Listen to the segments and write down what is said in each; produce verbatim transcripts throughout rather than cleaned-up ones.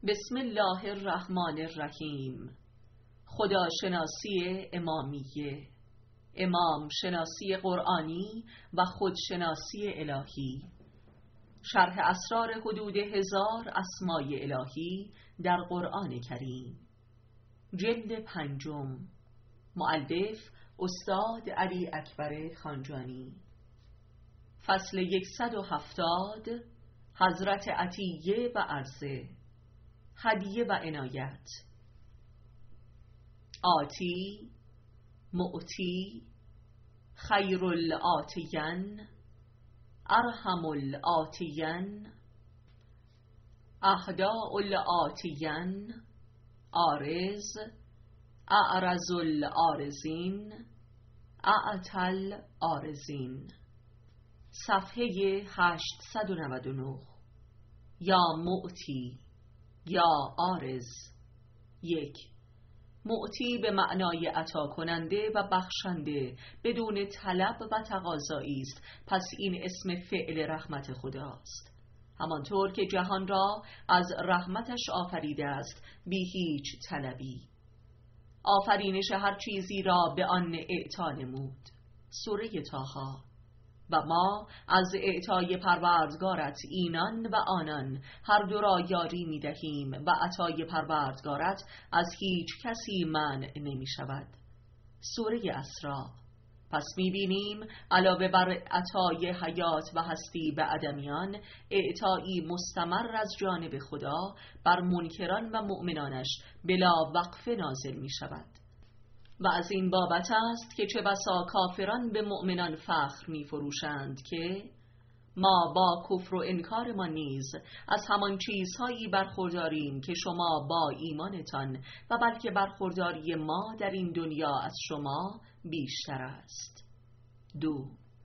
بسم الله الرحمن الرحیم. خداشناسی امامیه، امام شناسی قرآنی و خودشناسی الهی. شرح اسرار حدود هزار اسمای الهی در قرآن کریم، جلد پنجم، مؤلف استاد علی اکبر خانجانی. فصل یکصد و هفتاد، حضرت عطیه و عرضه، هدیه و عنایت. آتی، معتی، خیر الآتین، ارحم الآتین، اهداء الآتین، عارض، اعرض العارضین، اعطل عارضین. صفحه هشتصد و نود و نه. یا معتی، یا عارض. یک، معتی به معنای عطا کننده و بخشنده بدون طلب و تقاضایی است، پس این اسم فعل رحمت خداست. همانطور که جهان را از رحمتش آفریده است بی هیچ طلبی. آفرینش هر چیزی را به آن اعطا نمود. سوره طه. و ما از اعطای پروردگارت اینان و آنان هر دو را یاری می دهیم و عطای پروردگارت از هیچ کسی منع نمی شود. سوره اسراء. پس می بینیم علاوه بر عطای حیات و هستی به ادمیان، اعطایی مستمر از جانب خدا بر منکران و مؤمنانش بلا وقفه نازل می شود. و از این بابت است که چه بسا کافران به مؤمنان فخر می فروشند که ما با کفر و انکارمان نیز از همان چیزهایی برخورداریم که شما با ایمانتان، و بلکه برخورداری ما در این دنیا از شما بیشتر است. دو،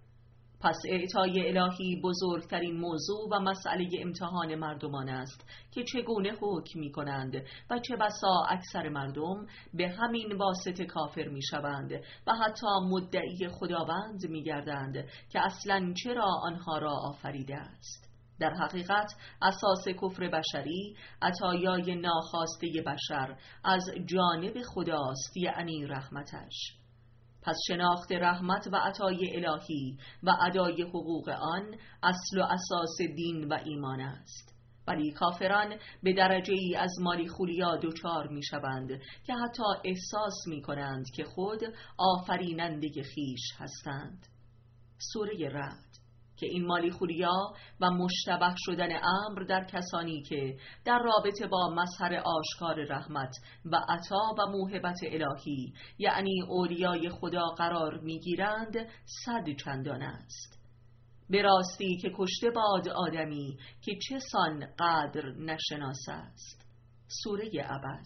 پس اعطای الهی بزرگترین موضوع و مسئله امتحان مردمان است که چگونه حکم می کنند، و چه بسا اکثر مردم به همین واسطه کافر می شوند و حتی مدعی خداوند می گردند که اصلاً چرا آنها را آفریده است. در حقیقت اساس کفر بشری عطایای ناخواسته بشر از جانب خداست، یعنی رحمتش. پس شناخت رحمت و عطای الهی و ادای حقوق آن اصل و اساس دین و ایمان است. ولی کافران به درجه ای از مالی خولیا دچار می شوند که حتی احساس می کنند که خود آفریننده خیش هستند. سوره رعد. که این مالی خولیا و مشتبه شدن امر در کسانی که در رابطه با مظهر آشکار رحمت و عطا و موهبت الهی، یعنی اولیای خدا قرار میگیرند، صد چندان است. به راستی که کشته باد آدمی که چه سان قدر نشناس است. سوره عبس.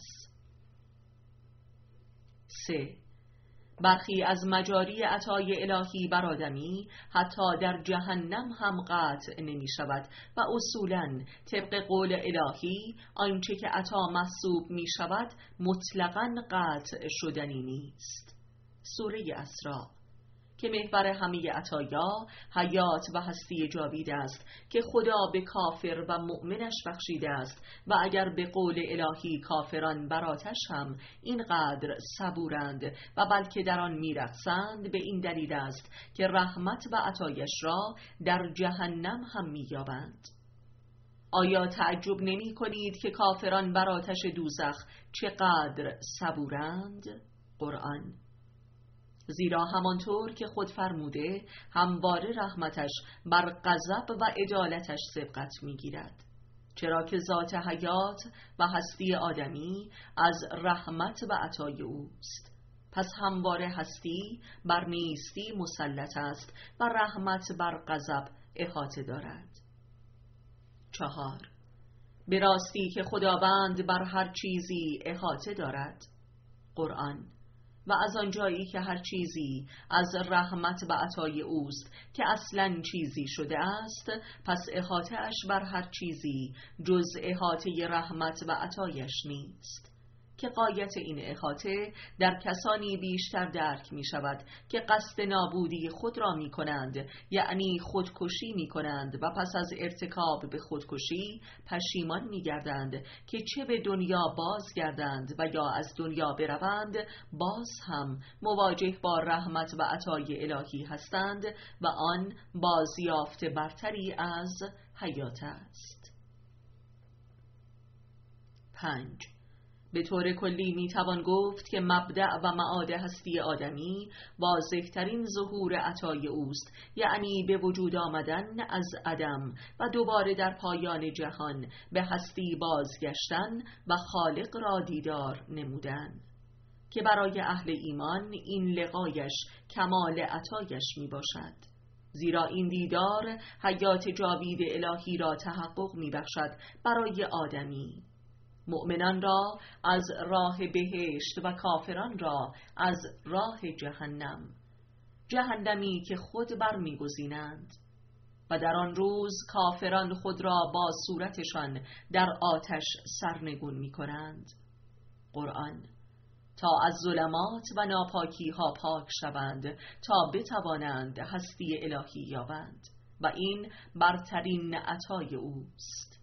سه، برخی از مجاری عطای الهی بر آدمی حتی در جهنم هم قطع نمی شود و اصولاً طبق قول الهی آنچه که عطا محسوب می شود مطلقاً قطع شدنی نیست. سوره اسراء. که محور همه عطایا حیات و هستی جاوید است که خدا به کافر و مؤمنش بخشیده است، و اگر به قول الهی کافران بر آتش هم اینقدر صبورند و بلکه در آن میرقصند، به این دلیل است که رحمت و عطایش را در جهنم هم مییابند. آیا تعجب نمی کنید که کافران بر آتش دوزخ چقدر صبورند؟ قرآن. زیرا همانطور که خود فرموده همواره رحمتش بر غضب و عدالتش سبقت میگیرد، چرا که ذات حیات و هستی آدمی از رحمت و عطای اوست. پس همواره هستی بر نیستی مسلط است و رحمت بر غضب احاطه دارد. چهار، به راستی که خداوند بر هر چیزی احاطه دارد. قرآن. و از آنجایی که هر چیزی از رحمت و عطای اوست که اصلاً چیزی شده است، پس احاطه اش بر هر چیزی جز احاطه رحمت و عطایش نیست. که غایت این احاطه در کسانی بیشتر درک می شود که قصد نابودی خود را می کنند، یعنی خودکشی می کنند و پس از ارتکاب به خودکشی پشیمان می گردند که چه به دنیا بازگردند و یا از دنیا بروند باز هم مواجه با رحمت و عطای الهی هستند و آن بازیافت برتری از حیات است. پنج. به طور کلی می توان گفت که مبدأ و معاد هستی آدمی واضح‌ترین ظهور عطای اوست، یعنی به وجود آمدن از عدم و دوباره در پایان جهان به هستی بازگشتن و خالق را دیدار نمودن، که برای اهل ایمان این لقایش کمال عطایش می باشد، زیرا این دیدار حیات جاوید الهی را تحقق می بخشد برای آدمی، مؤمنان را از راه بهشت و کافران را از راه جهنم، جهنمی که خود برمیگزینند و در آن روز کافران خود را با صورتشان در آتش سرنگون می کنند. قرآن: تا از ظلمات و ناپاکی ها پاک شوند تا بتوانند هستی الهی یابند و این برترین عطای اوست.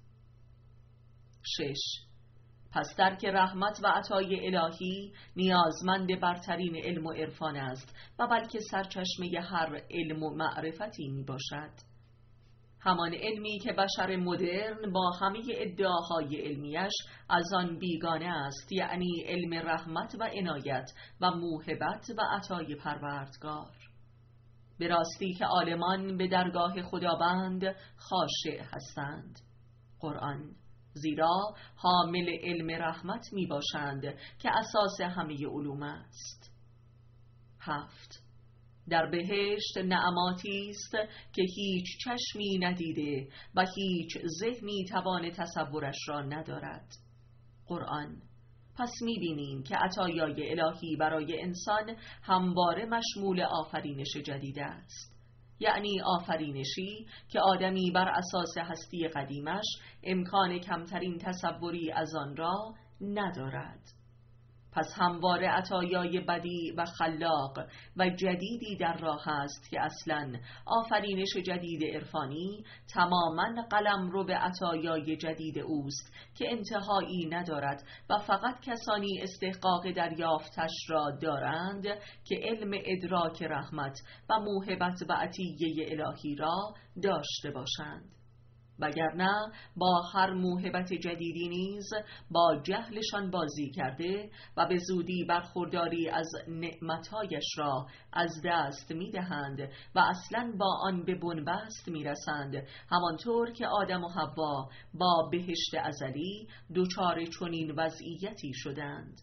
شش. پس درک رحمت و عطای الهی نیازمند برترین علم و عرفان است و بلکه سرچشمه هر علم و معرفتی می باشد، همان علمی که بشر مدرن با همه ادعاهای علمیش از آن بیگانه است، یعنی علم رحمت و عنایت و موهبت و عطای پروردگار. به راستی که عالمان به درگاه خداوند خاشع هستند. قرآن: زیرا حامل علم رحمت می باشند که اساس همه علوم است. هفت. در بهشت نعماتی است که هیچ چشمی ندیده و هیچ ذهنی توان تصورش را ندارد. قرآن: پس می بینیم که عطایای الهی برای انسان همواره مشمول آفرینش جدید است، یعنی آفرینشی که آدمی بر اساس هستی قدیمش امکان کمترین تصوری از آن را ندارد. پس همواره عطایای بدیع و خلاق و جدیدی در راه است که اصلاً آفرینش جدید عرفانی تماماً قلمرو به عطایای جدید اوست که انتهایی ندارد و فقط کسانی استحقاق دریافتش را دارند که علم ادراک رحمت و موهبت و عطیه الهی را داشته باشند، وگرنه با هر موهبت جدیدی نیز با جهلشان بازی کرده و به زودی برخورداری از نعمتهایش را از دست می دهند و اصلاً با آن به بنبست می رسند، همانطور که آدم و حوا با بهشت ازلی دچار چنین وضعیتی شدند.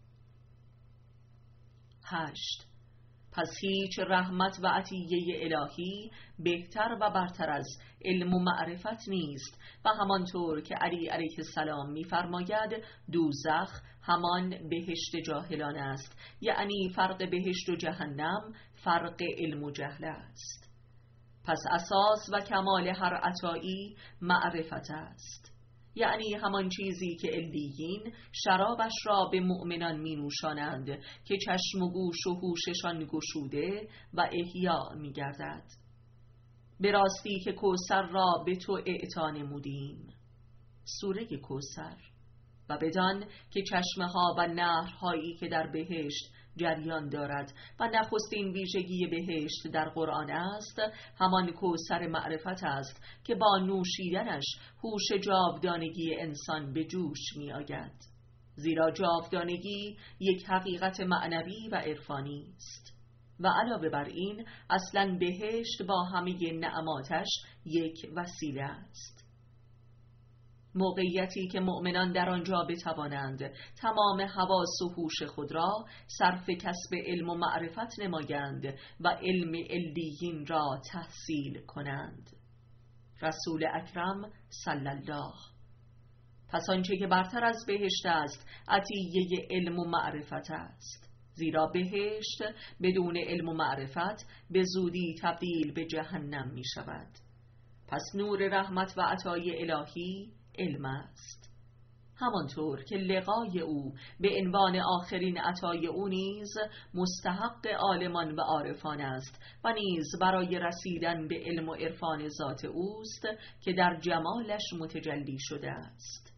هشت. پس هیچ رحمت و عطیه الهی بهتر و برتر از علم و معرفت نیست و همانطور که علی علیه السلام می‌فرماید دوزخ همان بهشت جاهلان است، یعنی فرق بهشت و جهنم فرق علم و جهل است. پس اساس و کمال هر عطایی معرفت است، یعنی همان چیزی که علیین شرابش را به مؤمنان می نوشانند که چشم و گوش و هوششان گشوده و احیا می گردد. به راستی که کوثر را به تو اعطا نمودیم، سوره کوثر، و بدان که چشمه ها و نهرهایی که در بهشت جریان دارد و نخستین ویژگی بهشت در قرآن است همان کوثر معرفت است که با نوشیدنش هوش جاودانگی انسان به جوش می آید، زیرا جاودانگی یک حقیقت معنوی و عرفانی است و علاوه بر این اصلاً بهشت با همه نعماتش یک وسیله است. موقعیتی که مؤمنان در آنجا بتوانند تمام حواس و هوش خود را صرف کسب علم و معرفت نمایند و علم علیین را تحصیل کنند. رسول اکرم صلی الله. پس آنچه که برتر از بهشت است عطیه علم و معرفت است، زیرا بهشت بدون علم و معرفت به زودی تبدیل به جهنم می شود. پس نور رحمت و عطای الهی علم است. همانطور که لقای او به عنوان آخرین عطای او نیز مستحق عالمان و عارفان است و نیز برای رسیدن به علم و عرفان ذات اوست که در جمالش متجلی شده است.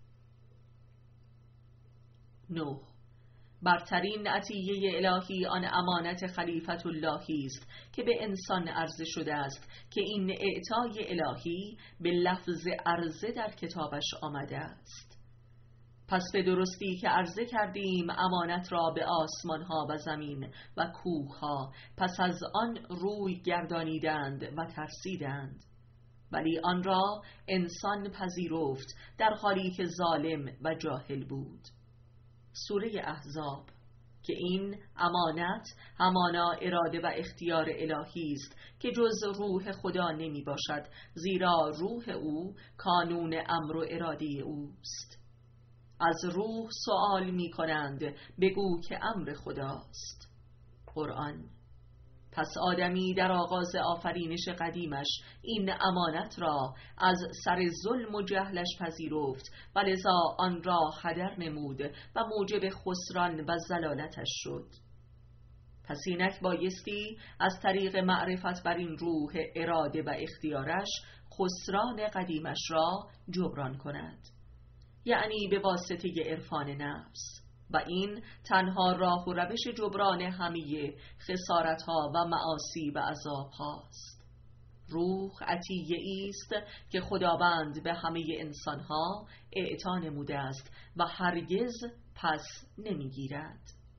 نه. برترین عطیه الهی آن امانت خلیفت اللهی است که به انسان عرضه شده است که این اعطای الهی به لفظ عرضه در کتابش آمده است. پس به درستی که عرضه کردیم امانت را به آسمانها و زمین و کوهها، پس از آن روی گردانیدند و ترسیدند، ولی آن را انسان پذیرفت در حالی که ظالم و جاهل بود. سوره احزاب. که این امانت همانا اراده و اختیار الهی است که جز روح خدا نمی باشد، زیرا روح او کانون امر و اراده اوست. از روح سؤال می کنند، بگو که امر خداست. قرآن. پس آدمی در آغاز آفرینش قدیمش این امانت را از سر ظلم و جهلش پذیرفت و لذا آن را هدر نمود و موجب خسران و ضلالتش شد. پس اینک بایستی از طریق معرفت بر این روح اراده و اختیارش خسران قدیمش را جبران کند، یعنی به واسطه عرفان نفس، و این تنها راه و روش جبران همه خسارت‌ها و معاصی و عذاب‌هاست. روح عطیه است که خداوند به همه انسان‌ها اعطا نموده است و هرگز پس نمی‌گیرد.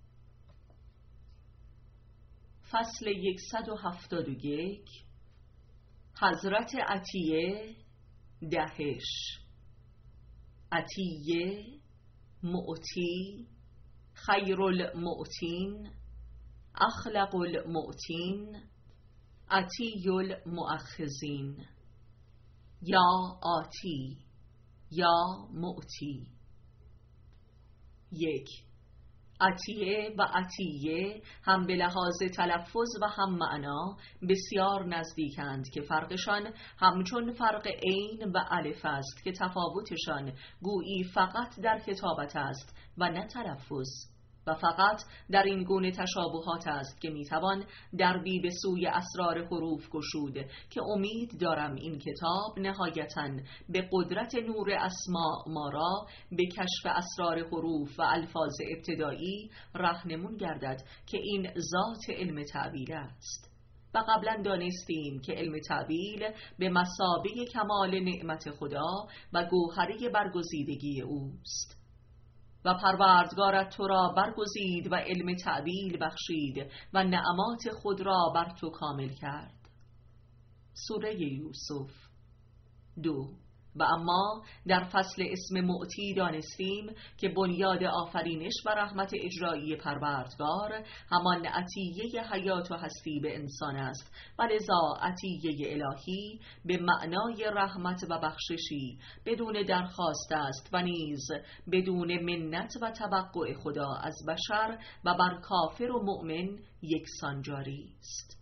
فصل صد و هفتاد و یک. حضرت عطیه دهش. عطیه معطی، خیر المعطین، اخلق المعطین، عطی المؤخذین. یا آتی، یا معطی. یک. عطیه و عطیه هم به لحاظ تلفظ و هم معنا بسیار نزدیکند که فرقشان همچون فرق عین و الف است که تفاوتشان گویی فقط در کتابت است و نه تلفظ، و فقط در این گونه تشابهات است که میتوان دربی به سوی اسرار حروف گشود که امید دارم این کتاب نهایتاً به قدرت نور اسماء ما را به کشف اسرار حروف و الفاظ ابتدایی راهنمون گردد که این ذات علم تعبیر است. و قبلا دانستیم که علم تعبیر به مثابه کمال نعمت خدا و گوهره برگزیدگی اوست. و پروردگارت تو را برگزید و علم تعبیر بخشید و نعمات خود را بر تو کامل کرد. سوره یوسف. دو. و اما در فصل اسم معطی دانستیم که بنیاد آفرینش و رحمت اجرایی پروردگار همان عطیه حیات و هستی به انسان است و لذا عطیه الهی به معنای رحمت و بخششی بدون درخواست است و نیز بدون منت و توقع خدا از بشر و بر کافر و مؤمن یکسان جاری است.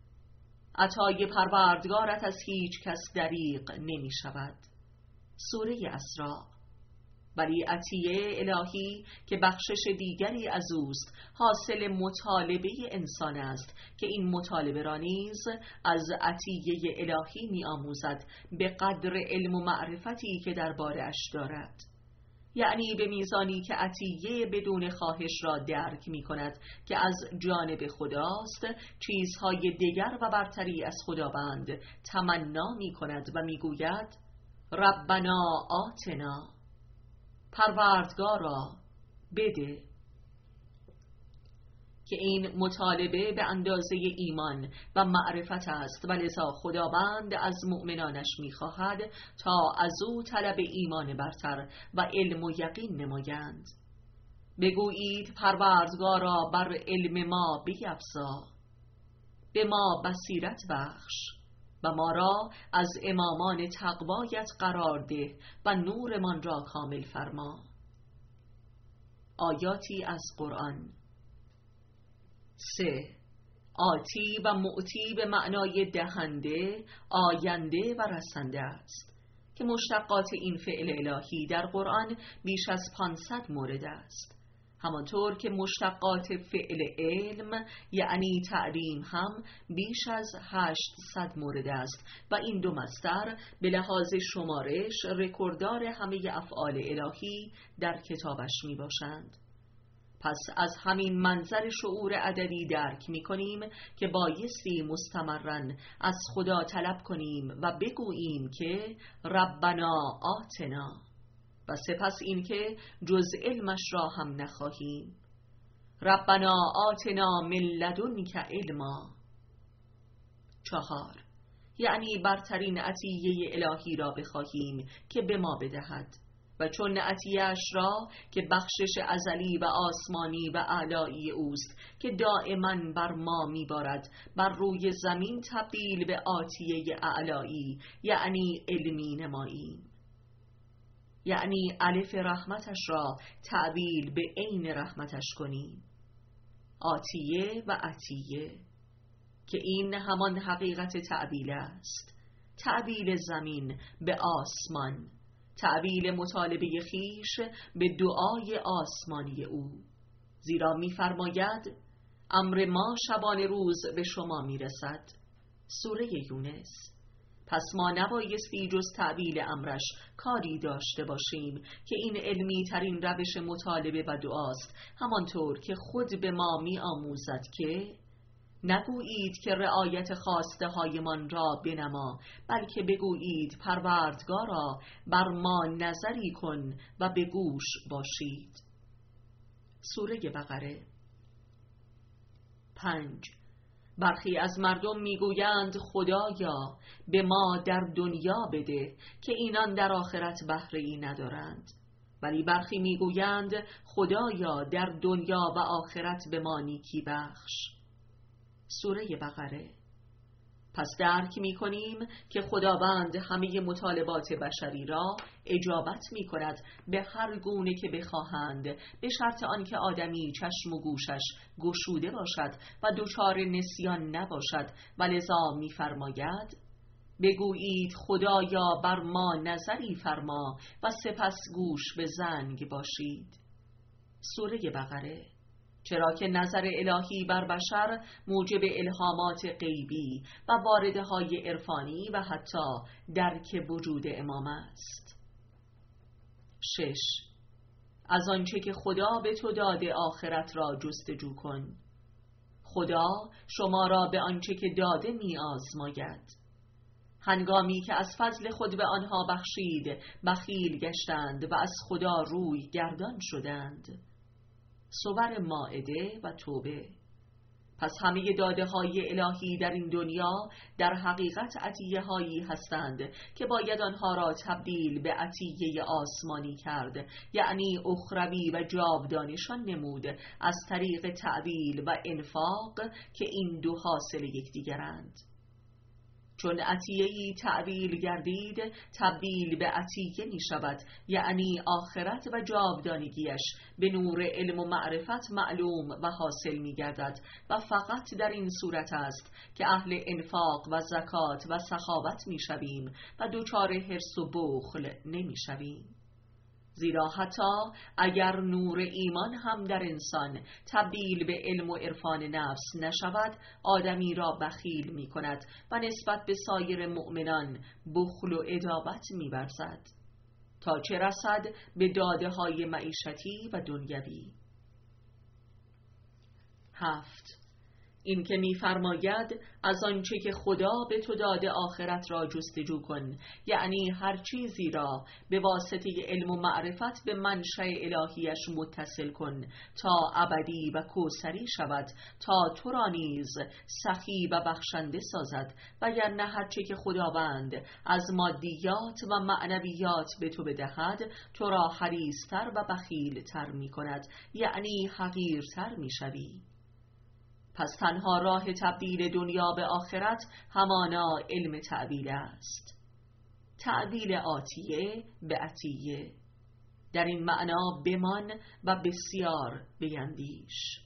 عطای پروردگارت از هیچ کس دریغ نمی شود. سوره اسراء. ولی عطیه الهی که بخشش دیگری از اوست حاصل مطالبه انسان است که این مطالبه را نیز از عطیه الهی می آموزد به قدر علم و معرفتی که درباره‌اش دارد، یعنی به میزانی که عطیه بدون خواهش را درک می کند که از جانب خداست، چیزهای دیگر و برتری از خداوند تمنا می کند و می گوید ربنا آتنا، پروردگارا بده. که این مطالبه به اندازه ایمان و معرفت است و لذا خداوند از مؤمنانش می‌خواهد تا از او طلب ایمان برتر و علم و یقین نمایند. بگویید پروردگارا بر علم ما بیفزا، به ما بصیرت بخش و ما را از امامان تقوایت قرار ده و نورمان را کامل فرما. آیاتی از قرآن. سه. آتی و معتی به معنای دهنده، آینده و رسنده است که مشتقات این فعل الهی در قرآن بیش از پانصد مورد است. همانطور که مشتقات فعل علم یعنی تعلیم هم بیش از هشتصد مورد است و این دو مصدر به لحاظ شمارش رکورددار همه افعال الهی در کتابش می باشند. پس از همین منظر شعور ادبی درک می کنیم که بایستی مستمرن از خدا طلب کنیم و بگوییم که ربنا آتنا، و سپس این که جز علمش را هم نخواهیم. ربنا آتنا من لدنک علما. چهار، یعنی برترین عطیه الهی را بخواهیم که به ما بدهد و چون عطیه‌اش را که بخشش ازلی و آسمانی و اعلایی اوست که دائما بر ما میبارد بر روی زمین تبدیل به عطیه اعلایی یعنی علمی نماییم، یعنی الف رحمتش را تعبیل به عین رحمتش کنیم. عطیه و عطیه که این همان حقیقت تعبیل است، تعبیل زمین به آسمان، تعبیل مطالبه خیش به دعای آسمانی او، زیرا می‌فرماید امر ما شبانه روز به شما میرسد. سوره یونس. پس ما نبایستی جز تعبیل امرش کاری داشته باشیم که این علمی ترین روش مطالبه و دعاست، همانطور که خود به ما می آموزد که نگویید که رعایت خواسته هایمان را بنما، بلکه بگویید پروردگارا بر ما نظری کن و به گوش باشید. سوره بقره. پنج، برخی از مردم میگویند خدایا به ما در دنیا بده که اینان در آخرت بهره ای ندارند، ولی برخی میگویند خدایا در دنیا و آخرت به ما نیکی بخش. سوره بقره. پس درک می کنیم که خداوند همه مطالبات بشری را اجابت می کند به هر گونه که بخواهند، به شرط آنکه آدمی چشم و گوشش گشوده باشد و دچار نسیان نباشد، و لذا می فرماید بگویید خدایا بر ما نظری فرما و سپس گوش به زنگ باشید. سوره بقره. چرا که نظر الهی بر بشر موجب الهامات غیبی و واردة های عرفانی و حتی درک وجود امام است. شش، از آنچه که خدا به تو داده آخرت را جستجو کن. خدا شما را به آنچه که داده می آزماید. هنگامی که از فضل خود به آنها بخشید بخیل گشتند و از خدا روی گردان شدند. سور مائده و توبه. پس همه داده های الهی در این دنیا در حقیقت عطیه هایی هستند که باید آنها را تبدیل به عطیه آسمانی کرد، یعنی اخروی و جاودانشان نمود از طریق تعبیل و انفاق که این دو حاصل یکدیگرند. چون عطیه‌ای تعبیل گردید تبدیل به عطیه می شود، یعنی آخرت و جاودانگیش به نور علم و معرفت معلوم و حاصل می گردد و فقط در این صورت است که اهل انفاق و زکات و سخاوت می شویم و دچار حرص و بخل نمی شویم. زیرا حتی اگر نور ایمان هم در انسان تبدیل به علم و عرفان نفس نشود، آدمی را بخیل می کند و نسبت به سایر مؤمنان بخل و عداوت می ورزد، تا چه رسد به داده های معیشتی و دنیوی. هفت، این که می‌فرماید از آنچه که خدا به تو داده آخرت را جستجو کن، یعنی هر چیزی را به واسطه علم و معرفت به منشأ الهیش متصل کن تا ابدی و کوثری شود، تا تو را نیز سخی و بخشنده سازد، وگرنه هر چه که خداوند از مادیات و معنویات به تو بدهد تو را حریص‌تر و بخیل‌تر می‌کند، یعنی حقیرتر می‌شوی. پس تنها راه تبدیل دنیا به آخرت همانا علم تعبیل است، تعبیل آتیه به عطیه. در این معنا بمان و بسیار بیندیش.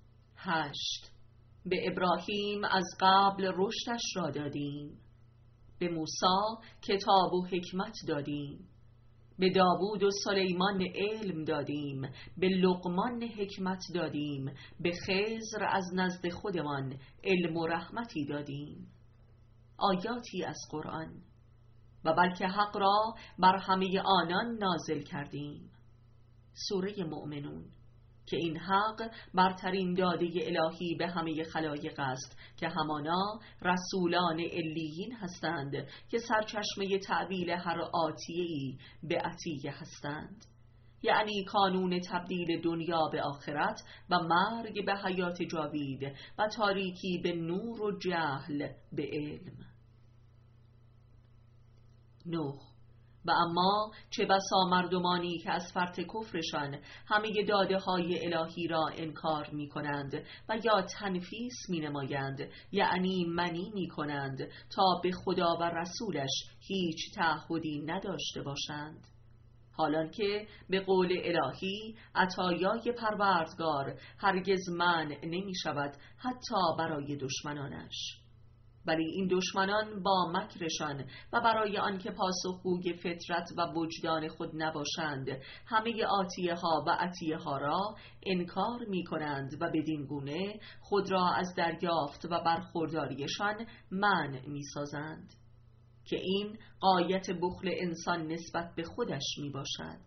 هشت، به ابراهیم از قبل رشدش را دادیم. به موسی کتاب و حکمت دادیم، به داوود و سلیمان علم دادیم، به لقمان حکمت دادیم، به خضر از نزد خودمان علم و رحمتی دادیم. آیاتی از قرآن. و بلکه حق را بر همه آنان نازل کردیم. سوره مؤمنون، که این حق برترین داده الهی به همه خلایق است که همانا رسولان علیین هستند که سرچشمه تعبیل هر آتیه‌ای به عطیه هستند، یعنی کانون تبدیل دنیا به آخرت و مرگ به حیات جاوید و تاریکی به نور و جهل به علم. نه. و اما چه بسا مردمانی که از فرط کفرشان همه داده های الهی را انکار می کنند و یا تنفیس می نمایند، یعنی منی می کنند تا به خدا و رسولش هیچ تعهدی نداشته باشند، حالان که به قول الهی عطایای پروردگار هرگز منع نمی شود حتی برای دشمنانش. ولی این دشمنان با مکرشان و برای آنکه پاسخگوی فطرت و وجدان خود نباشند، همه آتیه ها و عطیه ها را انکار می کنند و بدین گونه خود را از دریافت و برخورداریشان منع می سازند، که این غایت بخل انسان نسبت به خودش می باشد.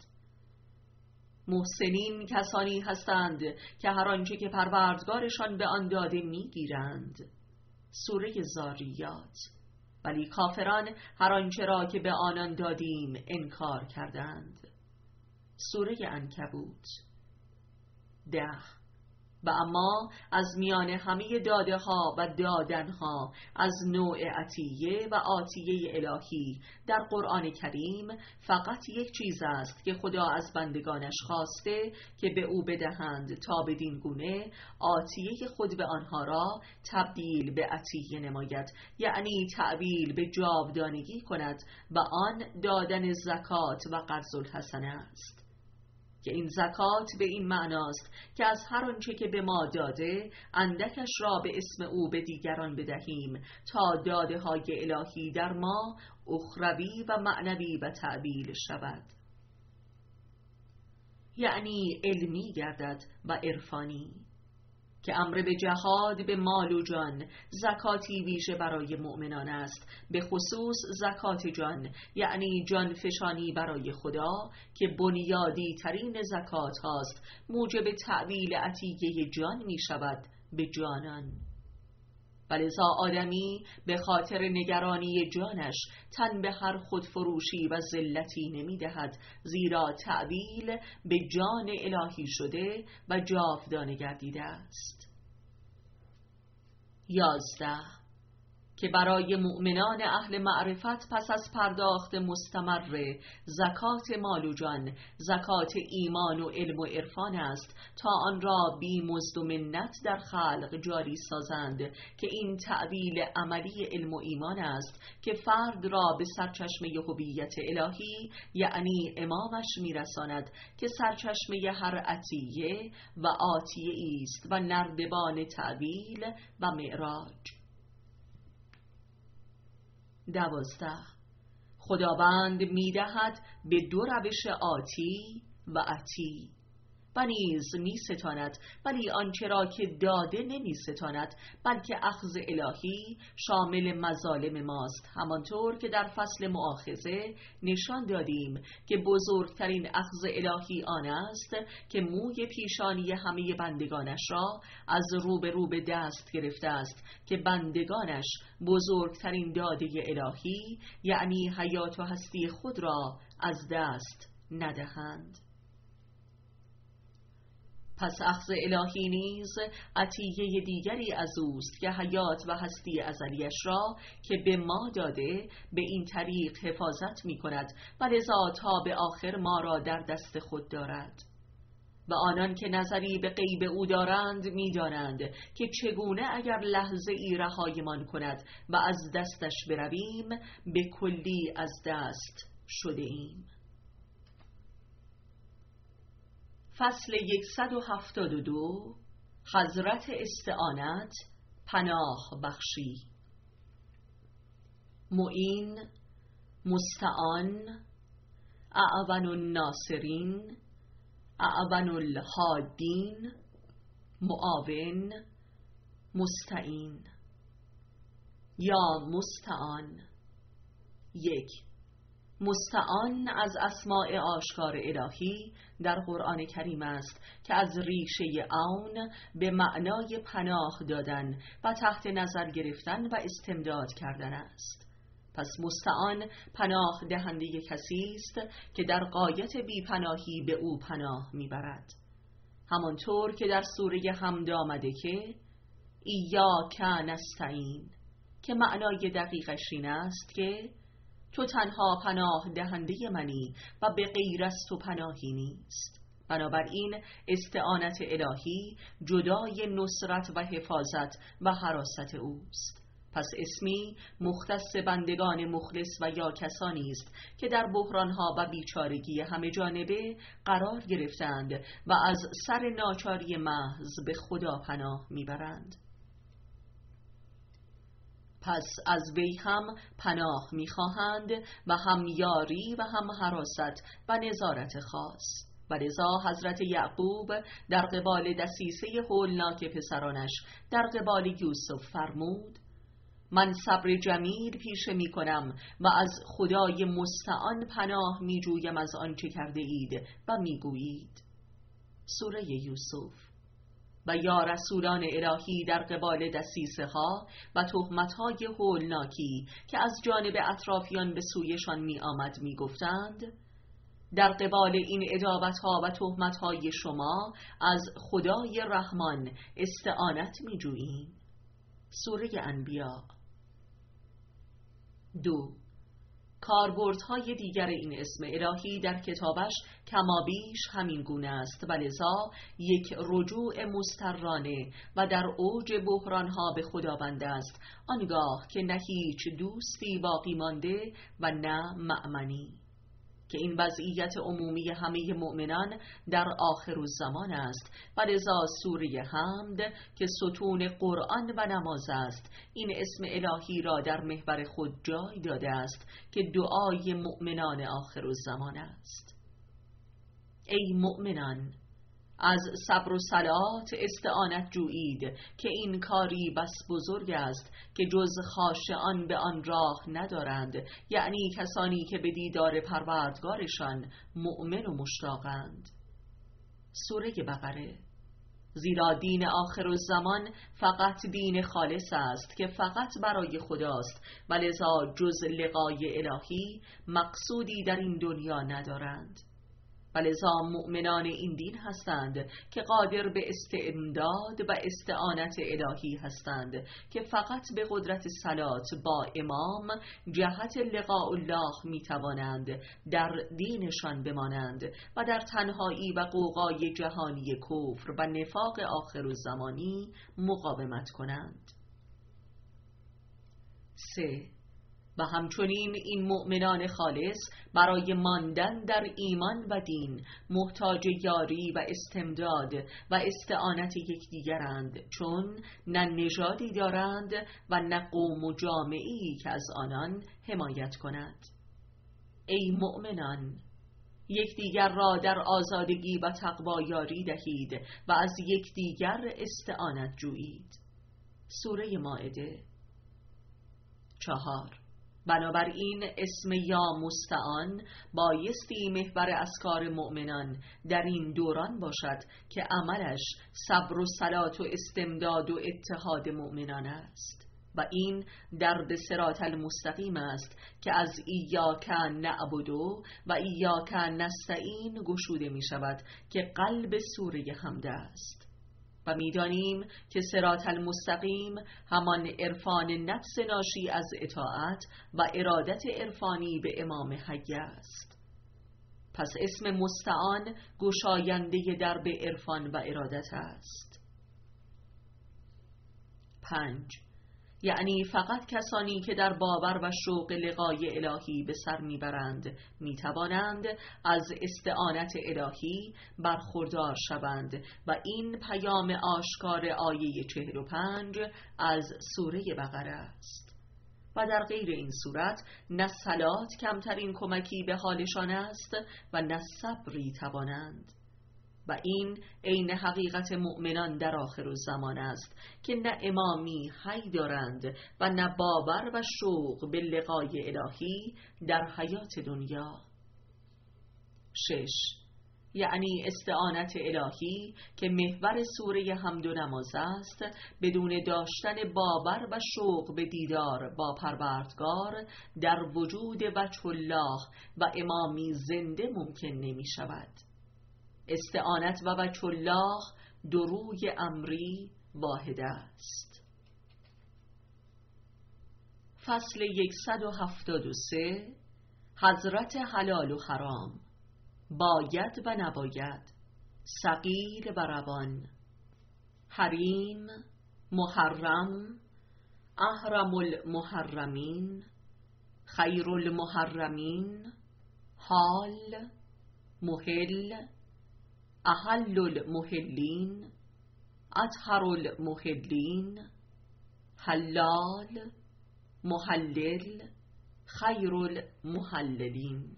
محسنین کسانی هستند که هر آنچه که پروردگارشان به آن داده می گیرند. سوره زاریات. ولی کافران هر آنچه را که به آنان دادیم انکار کردند. سوره عنکبوت. ده. و اما از میان همه داده ها و دادن ها از نوع عطیه و آتیه الهی در قرآن کریم فقط یک چیز است که خدا از بندگانش خواسته که به او بدهند تا بدین گونه آتیه خود به آنها را تبدیل به عطیه نماید، یعنی تعبیل به جاودانگی کند و آن دادن زکات و قرض الحسنه است، که این زکات به این معناست که از هر آنچه که به ما داده اندکش را به اسم او به دیگران بدهیم تا داده های الهی در ما اخروی و معنوی و تعبیل شود، یعنی علمی گردد و عرفانی، که امر به جهاد به مال و جان زکاتی ویژه برای مؤمنان است، به خصوص زکات جان، یعنی جان فشانی برای خدا که بنیادی ترین زکات هاست، موجب تعبیل عطیه جان می شود به جانان. ولذا آدمی به خاطر نگرانی جانش تن به هر خودفروشی و ذلتی نمی دهد، زیرا تعبیل به جان الهی شده و جاودانه گردیده است. یازده. که برای مؤمنان اهل معرفت پس از پرداخت مستمر زکات مال و جان زکات ایمان و علم و عرفان است تا آن را بی مزد و منت در خلق جاری سازند، که این تعبیل عملی علم و ایمان است که فرد را به سرچشمه هویت الهی یعنی امامش میرساند، که سرچشمه هر عطیه و آتیه است و نردبان تعبیل و معراج. دوازده. خداوند میدهد به دو روش آتی و عطی و نیز می ستاند، ولی آنچه را که داده نمی ستاند، بلکه اخذ الهی شامل مظالم ماست، همانطور که در فصل مؤاخذه نشان دادیم که بزرگترین اخذ الهی آن است که موی پیشانی همه بندگانش را از رو به رو به دست گرفته است، که بندگانش بزرگترین داده الهی یعنی حیات و هستی خود را از دست ندهند. پس اخذ الهی نیز عطیه دیگری از اوست که حیات و هستی ازلیش را که به ما داده به این طریق حفاظت می کند و لذا تا به آخر ما را در دست خود دارد. و آنان که نظری به غیب او دارند می دانند که چگونه اگر لحظه ای رهایمان کند و از دستش برویم به کلی از دست شده ایم. فصل صد و هفتاد و دو. حضرت استعانت، پناه بخشی. معین، مستعان، اعون الناصرین، اعون الهادین، معاون، مستعین. یا مستعان. یک، مستعان از اسماء آشکار الهی در قرآن کریم است که از ریشه اون به معنای پناه دادن و تحت نظر گرفتن و استمداد کردن است. پس مستعان پناه دهنده کسی است که در غایت بیپناهی به او پناه میبرد، همانطور که در سوره حمد آمده که ایاک نستعین، که معنای دقیقش این است که تو تنها پناه دهنده منی و به غیر از تو پناهی نیست. بنابراین استعانت الهی جدای نصرت و حفاظت و حراست اوست. پس اسمی مختص بندگان مخلص و یا کسانی است که در بحرانها و بیچارگی همه جانبه قرار گرفتند و از سر ناچاری محض به خدا پناه میبرند. پس از وی هم پناه میخواهند و هم یاری و هم حراست و نظارت خاص. و لذا حضرت یعقوب در قبال دسیسه هولناک پسرانش در قبال یوسف فرمود من صبر جمیل پیشه می کنم و از خدای مستعان پناه می جویم از آنچه کرده اید و می گویید. سوره یوسف. و یا رسولان الهی در قبال دسیسه ها و تهمت های هولناکی که از جانب اطرافیان به سویشان می آمد می گفتند در قبال این ادابت ها و تهمت های شما از خدای رحمان استعانت می جوییم. سوره انبیاء. دو، کاربردهای دیگر این اسم الهی در کتابش کمابیش همین گونه است و لذا یک رجوع مسترانه و در اوج بحرانها به خداوند است، آنگاه که نه هیچ دوستی باقی مانده و نه مأمنی، که این وضعیت عمومی همه مؤمنان در آخر الزمان است و لذا سوره حمد که ستون قرآن و نماز است این اسم الهی را در محور خود جای داده است که دعای مؤمنان آخر الزمان است. ای مؤمنان، از صبر و صلات استعانت جویید که این کاری بس بزرگ است که جز خاشعان به آن راه ندارند، یعنی کسانی که به دیدار پروردگارشان مؤمن و مشتاقند. سوره بقره. زیرا دین آخر الزمان فقط دین خالص است که فقط برای خداست و لذا جز لقای الهی مقصودی در این دنیا ندارند. ولذا مؤمنان این دین هستند که قادر به استمداد و استعانت الهی هستند که فقط به قدرت صلات با امام جهت لقاء الله می توانند در دینشان بمانند و در تنهایی و غوغای جهانی کفر و نفاق آخر الزمانی مقاومت کنند. سه، و همچنین این مؤمنان خالص برای ماندن در ایمان و دین محتاج یاری و استمداد و استعانت یکدیگرند، چون نه نژادی دارند و نه قوم و جامعه‌ای که از آنان حمایت کند. ای مؤمنان، یکدیگر را در آزادگی و تقوا یاری دهید و از یکدیگر استعانت جویید. سوره مائده. چهار، بنابراین اسم یا مستعان بایستی محور اذکار مؤمنان در این دوران باشد که عملش صبر و صلات و استمداد و اتحاد مؤمنان است و این درب صراط المستقیم است که از ایاک نعبد و ایاک نستعین گشوده می شود که قلب سوره حمد است. و می‌دانیم که صراط المستقیم همان عرفان نفس ناشی از اطاعت و ارادت عرفانی به امام حی است. پس اسم مستعان گشاینده درب عرفان و ارادت است. پنج، یعنی فقط کسانی که در باور و شوق لقای الهی به سر میبرند میتوانند از استعانت الهی برخوردار شوند و این پیام آشکار آیه چهل و پنج از سوره بقره است. و در غیر این صورت نه صلات کمترین کمکی به حالشان است و نه صبری توانند. و این عین حقیقت مؤمنان در آخر الزمان است که نه امامی حی دارند و نه باور و شوق به لقای الهی در حیات دنیا. شش، یعنی استعانت الهی که محور سوره حمد و نماز است، بدون داشتن باور و شوق به دیدار با پروردگار در وجود وجه الله و امامی زنده ممکن نمی شود. استعانت و وجه الله دو روی امری واحد است. فصل صد و هفتاد و سه، حضرت حلال و حرام، باید و نباید، صغیر و روان، حریم، محرم، احرم المحرمین، خیر المحرمین، حال، محل، احل المحلین، اطهر المحلین، حلال، محلل، خیر المحللین.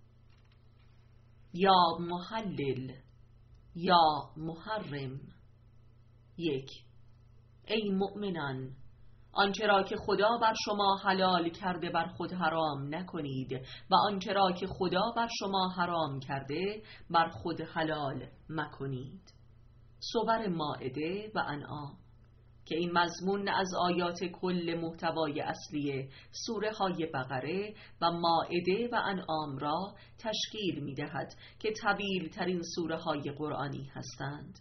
یا محلل یا محرم. یک، ای مؤمنان، آنچه را که خدا بر شما حلال کرده بر خود حرام نکنید و آنچه را که خدا بر شما حرام کرده بر خود حلال مکنید. سور مائده و انعام، که این مضمون از آیات کل محتوای اصلی سوره های بقره و مائده و انعام را تشکیل می دهد که طویل ترین سوره های قرآنی هستند،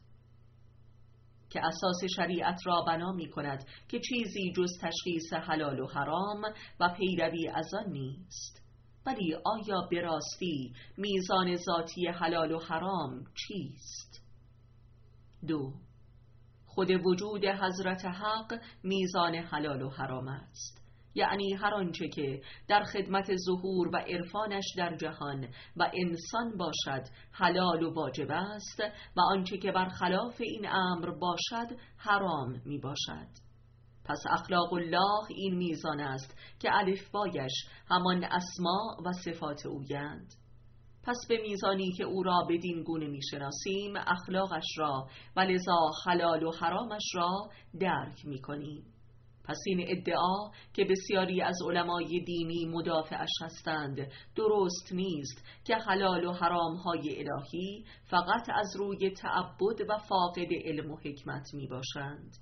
که اساس شریعت را بنا می کند که چیزی جز تشخیص حلال و حرام و پیروی از آن نیست. ولی آیا به راستی میزان ذاتی حلال و حرام چیست؟ دو، خود وجود حضرت حق میزان حلال و حرام است، یعنی هر آنچه که در خدمت ظهور و عرفانش در جهان و انسان باشد حلال و واجب است و آنچه که برخلاف این امر باشد حرام می باشد. پس اخلاق الله این میزان است که الفبایش همان اسما و صفات اویند. پس به میزانی که او را بدین گونه میشناسیم اخلاقش را و لذا حلال و حرامش را درک میکنیم. پس این ادعا که بسیاری از علمای دینی مدافعش هستند درست نیست که حلال و حرامهای الهی فقط از روی تعبد و فاقد علم و حکمت می باشند.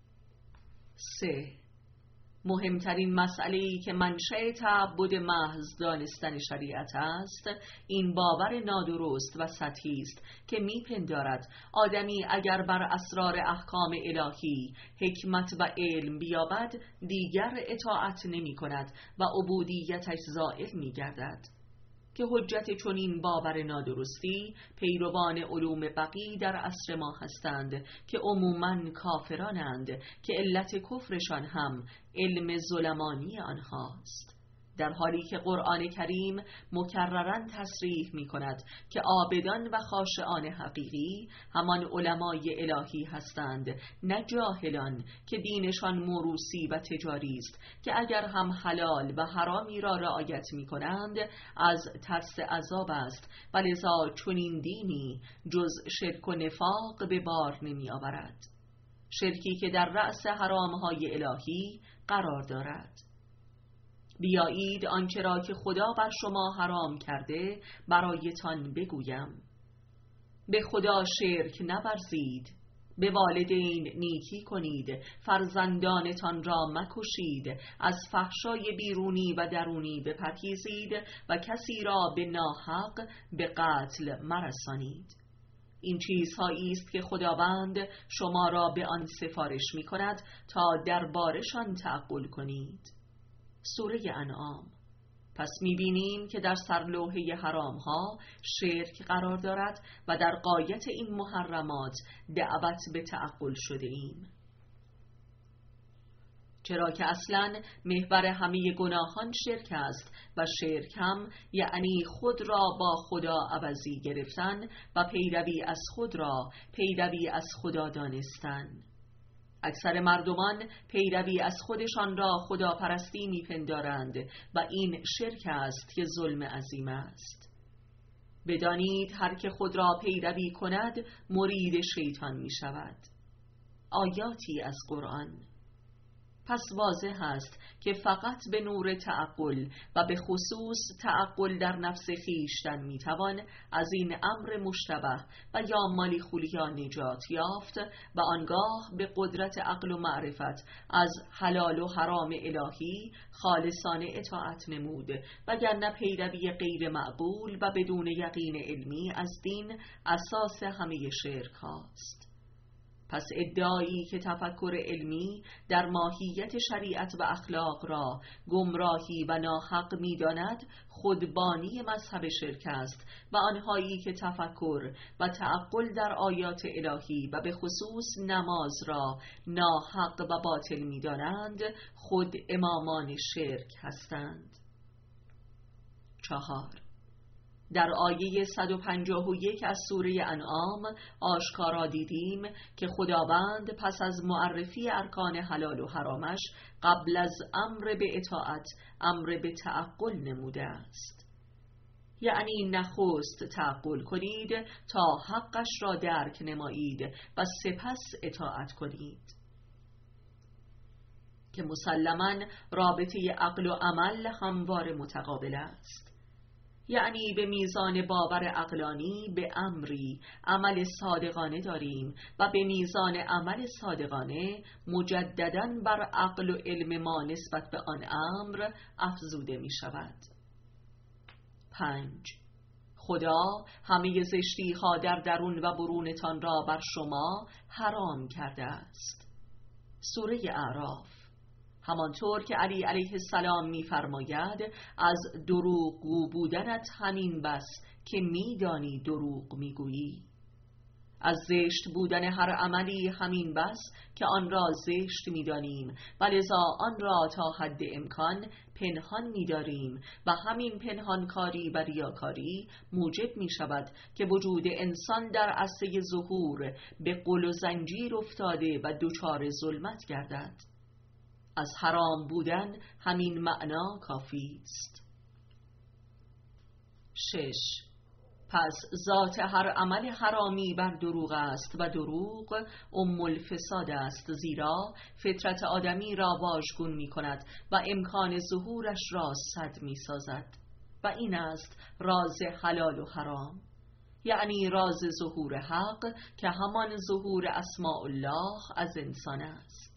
سه، مهمترین مسئله‌ای که منشأ تعبد محض دانستن شریعت است این باور نادرست و سطحی است که میپندارد آدمی اگر بر اسرار احکام الهی حکمت و علم بیابد دیگر اطاعت نمی کند و عبودیتش زائل می گردد، که حجت چنین باور نادرستی پیروان علوم بقی در عصر ما هستند که عموماً کافرانند که علت کفرشان هم علم ظلمانی آنهاست، در حالی که قرآن کریم مکرراً تصریح می کند که عابدان و خاشعان حقیقی همان علمای الهی هستند، نه جاهلان که دینشان موروثی و تجاری است، که اگر هم حلال و حرامی را رعایت می کنند از ترس عذاب است و لذا چنین دینی جز شرک و نفاق به بار نمی آورد، شرکی که در رأس حرامهای الهی قرار دارد. بیایید آنچه را که خدا بر شما حرام کرده برایتان بگویم. به خدا شرک نورزید، به والدین نیکی کنید، فرزندانتان را مکشید، از فحشای بیرونی و درونی بپرهیزید و کسی را به ناحق به قتل مرسانید. این چیزهایی است که خداوند شما را به آن سفارش می کند تا دربارشان تعقل کنید. سوره انعام. پس می‌بینیم که در سرلوحه حرام ها شرک قرار دارد و در غایت این محرمات دعوت به تعقل شده ایم، چرا که اصلاً محور همه گناهان شرک است و شرک هم یعنی خود را با خدا عوضی گرفتن و پیروی از خود را پیروی از خدا دانستن. اکثر مردمان پیروی از خودشان را خداپرستی می‌پندارند و این شرک است که ظلم عظیم است. بدانید هر که خود را پیروی کند مرید شیطان می شود. آیاتی از قرآن. پس واضح است که فقط به نور تعقل و به خصوص تعقل در نفس خویشتن میتوان از این امر مشتبه و یا مالی خولیا نجات یافت و آنگاه به قدرت عقل و معرفت از حلال و حرام الهی خالصانه اطاعت نمود، وگرنه پیروی غیر معقول و بدون یقین علمی از دین اساس همه شرک هاست. پس ادعایی که تفکر علمی در ماهیت شریعت و اخلاق را گمراهی و ناحق می‌داند خودبانی مذهب شرک است و آنهایی که تفکر و تعقل در آیات الهی و به خصوص نماز را ناحق و باطل می‌دانند خود امامان شرک هستند. چهار. در آیه صد و پنجاه و یک از سوره انعام آشکارا دیدیم که خداوند پس از معرفی ارکان حلال و حرامش قبل از امر به اطاعت امر به تعقل نموده است. یعنی نخست تعقل کنید تا حقش را درک نمایید و سپس اطاعت کنید، که مسلماً رابطه عقل و عمل هموار متقابل است. یعنی به میزان باور عقلانی به امری عمل صادقانه داریم و به میزان عمل صادقانه مجدداً بر عقل و علم ما نسبت به آن امر افزوده می شود. پنج. خدا همه زشتی ها در درون و برونتان را بر شما حرام کرده است. سوره اعراف. همانطور که علی علیه السلام می‌فرماید از دروغگو بودنت همین بس که می‌دانی دروغ می‌گویی. از زشت بودن هر عملی همین بس که آن را زشت می‌دانیم و لذا آن را تا حد امکان پنهان می‌داریم و همین پنهانکاری و ریاکاری موجب می‌شود که وجود انسان در عرصه ظهور به قل و زنجیر افتاده و دچار ظلمت گردد. از حرام بودن همین معنا کافی است. شش. پس ذات هر عمل حرامی بر دروغ است و دروغ ام الفساد است، زیرا فطرت آدمی را واژگون می کند و امکان ظهورش را سد می سازد و این است راز حلال و حرام، یعنی راز ظهور حق که همان ظهور اسماء الله از انسان است.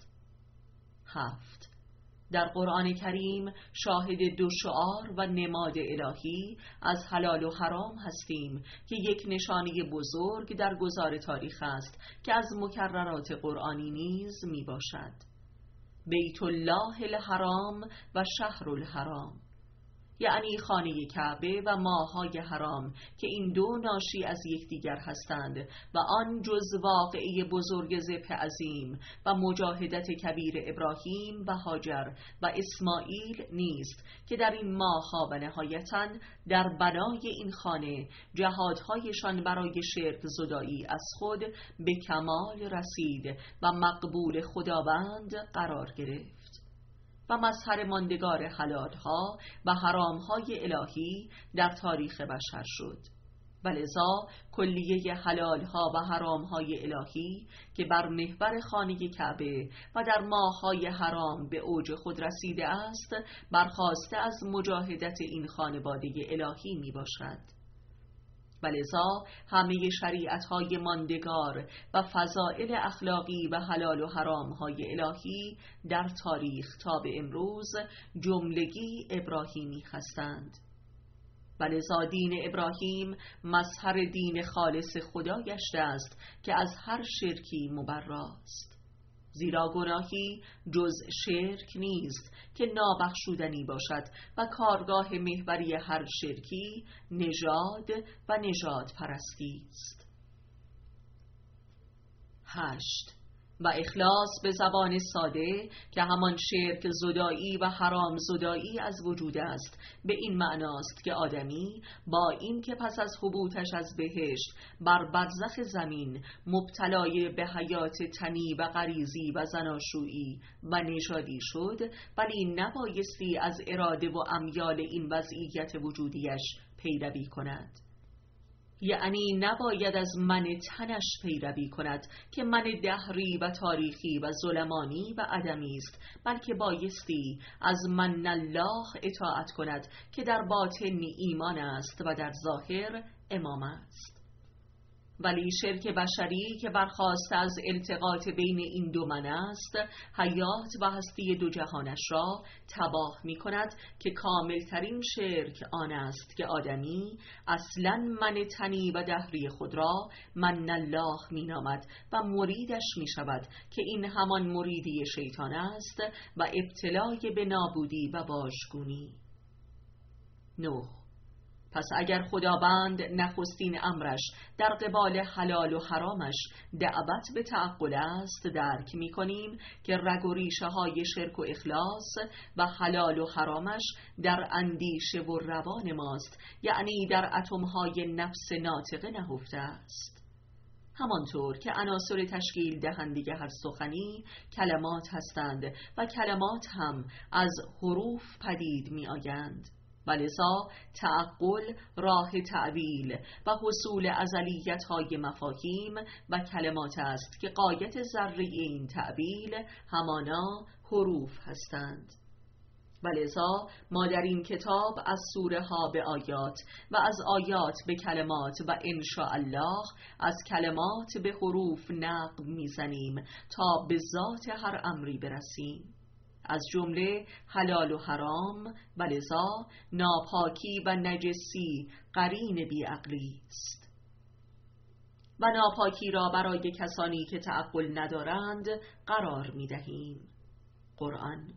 هفت. در قرآن کریم شاهد دو شعار و نماد الهی از حلال و حرام هستیم که یک نشانه بزرگ در گذار تاریخ است که از مکررات قرآنی نیز می باشد. بیت الله الحرام و شهر الحرام، یعنی خانه کعبه و ماه‌های حرام که این دو ناشی از یکدیگر هستند و آن جز واقعه بزرگ ذبح عظیم و مجاهدت کبیر ابراهیم و هاجر و اسماعیل نیست که در این ماه‌ها و نهایتاً در بنای این خانه جهادهایشان برای شرک زدایی از خود به کمال رسید و مقبول خداوند قرار گرفت و مظهر ماندگار حلالها و حرامهای الهی در تاریخ بشر شد. و لذا کلیه حلالها و حرامهای الهی که بر محور خانه کعبه و در ماههای حرام به اوج خود رسیده است برخاسته از مجاهدت این خانواده الهی می باشد. و لذا همه شریعت‌های ماندگار و فضائل اخلاقی و حلال و حرام‌های الهی در تاریخ تا به امروز جملگی ابراهیمی هستند. و لذا دین ابراهیم مظهر دین خالص خدا گشته است که از هر شرکی مبراست، زیرا گناهی جز شرک نیست که نابخشودنی باشد و کارگاه محوری هر شرکی نژاد و نژاد پرستی است. هشت. و اخلاص به زبان ساده که همان شرک زدایی و حرام زدایی از وجود است، به این معناست که آدمی با این که پس از حبوطش از بهشت بر برزخ زمین مبتلای به حیات تنی و غریزی و زناشویی و نژادی شد، ولی نبایستی از اراده و امیال این وضعیت وجودیش پیروی کند. یعنی نباید از من تنش پیروی کند که من دهری و تاریخی و ظلمانی و عدمی است، بلکه بایستی از من الله اطاعت کند که در باطن ایمان است و در ظاهر امام است. ولی شرک بشری که برخاسته از التقاط بین این دو من است، حیات و هستی دو جهانش را تباه می کند که کاملترین شرک آن است که آدمی اصلا من تنی و دهری خود را من الله می نامد و مریدش می شود که این همان مریدی شیطان است و ابتلای به نابودی و واژگونی. نه، پس اگر خداوند نخستین امرش در قبال حلال و حرامش دعوت به تعقل است، درک می کنیم که رگ و ریشه های شرک و اخلاص و حلال و حرامش در اندیشه و روان ماست، یعنی در اتمهای نفس ناطقه نهفته است. همانطور که عناصر تشکیل دهنده هر سخنی کلمات هستند و کلمات هم از حروف پدید می آیند، ولذا تعقل راه تعبیل و حصول ازلیت‌های مفاهیم و کلمات است که غایت ذره‌ای این تعبیل همانا حروف هستند. ولذا ما در این کتاب از سوره ها به آیات و از آیات به کلمات و انشاءالله از کلمات به حروف نقب میزنیم تا به ذات هر امری برسیم، از جمله حلال و حرام. ولذا ناپاکی و نجسی قرین بیعقلی است و ناپاکی را برای کسانی که تعقل ندارند قرار می دهیم. قرآن.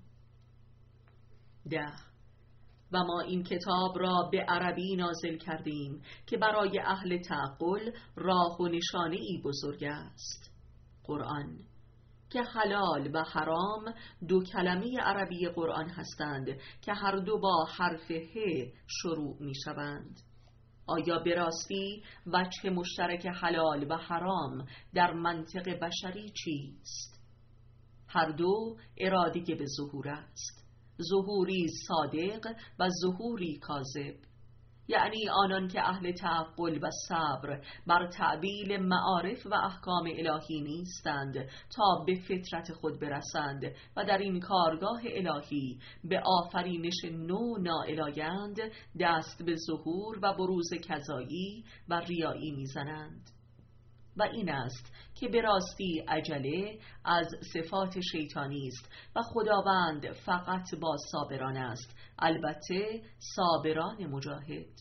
ده، و ما این کتاب را به عربی نازل کردیم که برای اهل تعقل راه و نشانه ای بزرگ است. قرآن، که حلال و حرام دو کلمه عربی قرآن هستند که هر دو با حرف ه شروع می شوند. آیا به راستی وجه مشترک حلال و حرام در منطق بشری چیست؟ هر دو اراده به ظهور است، ظهوری صادق و ظهوری کاذب، یعنی آنان که اهل تعقل و صبر بر تعبیل معارف و احکام الهی نیستند تا به فطرت خود برسند و در این کارگاه الهی به آفرینش نو نائل آیند، دست به ظهور و بروز کذایی و ریایی میزنند. و این است که به راستی عجله از صفات شیطانی است و خداوند فقط با صابران است، البته صابران مجاهد.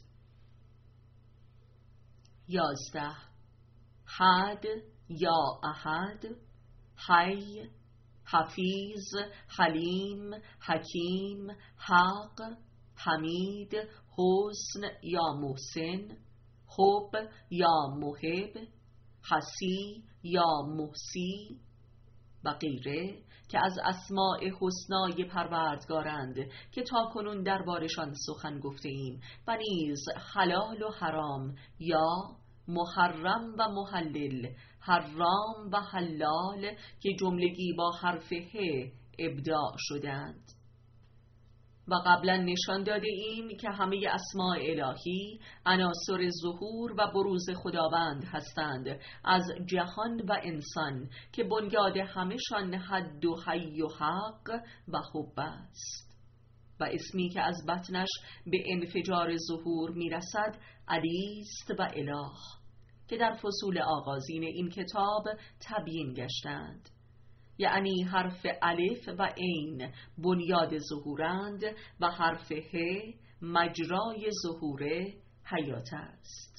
یازده. حد یا احد، حی، حفیظ، حلیم، حکیم، حق، حمید، حسن یا محسن، حب یا محب، حسی یا محسی و غیره که از اسماء حسنای پروردگارند که تا کنون دربارشان سخن گفته ایم، و نیز حلال و حرام یا محرم و محلل، حرام و حلال که جملگی با حرف ه ابداع شدند. و قبلا نشان داده ایم که همه اسماء الهی عناصر ظهور و بروز خداوند هستند از جهان و انسان که بنیاد همشان حد و حی و حق و حب است. و اسمی که از بطنش به انفجار ظهور میرسد علی است و اله که در فصول آغازین این کتاب تبیین گشتند، یعنی حرف الف و عین بنیاد ظهورند و حرف ه مجرای ظهور حیات است.